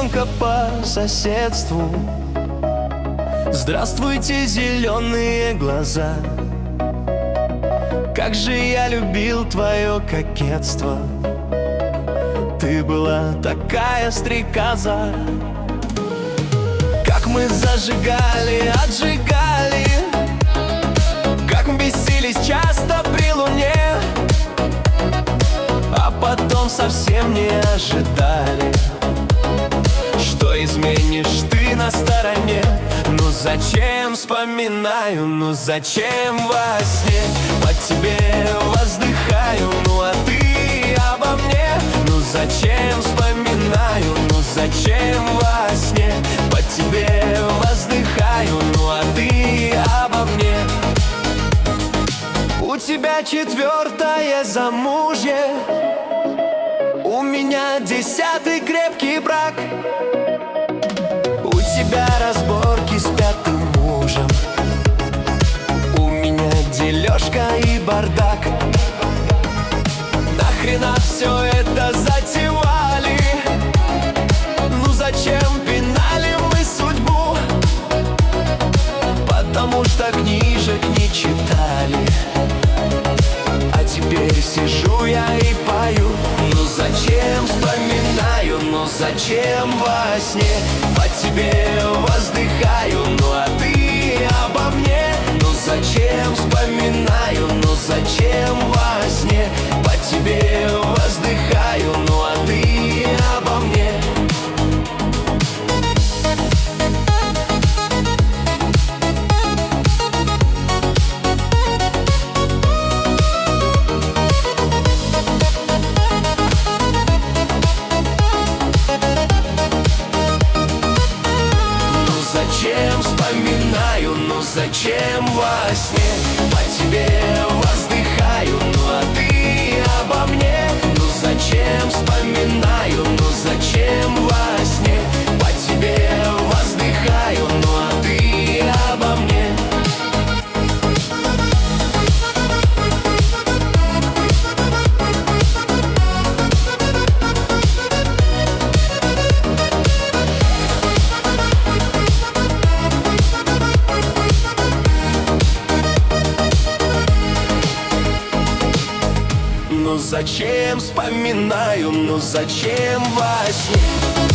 девчонка по соседству. Здравствуйте, зеленые глаза. Как же я любил твое кокетство. Ты была такая стрекоза. Как мы зажигали, отжигали, как мы бесились часто при луне, а потом совсем не ожидали, что изменишь ты на стороне. Ну зачем вспоминаю, ну зачем во сне по тебе воздыхаю, ну а ты обо мне. Ну зачем вспоминаю, ну зачем во сне по тебе воздыхаю, ну а ты обо мне. У тебя 4-е замужье, у меня 10-й крепкий брак. У тебя разборки с 5-м мужем, у меня дележка и бардак. Нахрена все это затевали? Ну зачем пинали мы судьбу? Потому что книжек не читали. А теперь сижу я и пою. Ну зачем вспоминаю, ну зачем во сне по тебе воздыхаю, ну а ты обо мне. Ну зачем вспоминаю, ну зачем во сне по тебе воздыхаю, ну а ты обо мне. Зачем вспоминаю, ну зачем во сне по тебе воздыхаю, ну а ты обо мне. Ну зачем вспоминаю, ну зачем во сне по тебе воздыхаю, ну а ты обо мне. Ну зачем вспоминаю, ну зачем во сне